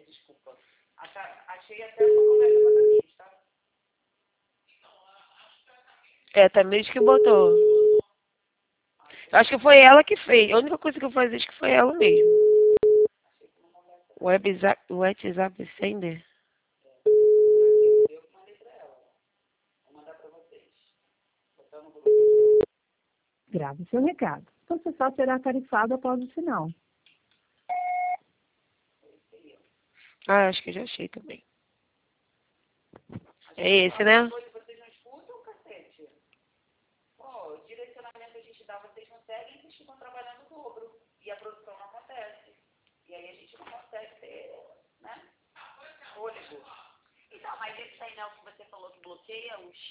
desculpa. Achei até uma conversa com a Tamires, tá? É, a Tamires que botou. Acho que foi ela que fez. A única coisa que eu fazia acho que foi ela mesmo. WhatsApp Sender? Eu que mandei pra ela. Vou mandar pra vocês. Grave seu recado. Você só será tarifado após o sinal. Ah, acho que eu já achei também. É esse, né? Vocês não escutam, cacete? Pô, direcionamento a gente dá, vocês não seguem, vocês ficam trabalhando o dobro. E a produção não acontece. E aí a gente não consegue ter, né? Fôlego. Então, mas esse aí não é o que você falou que bloqueia o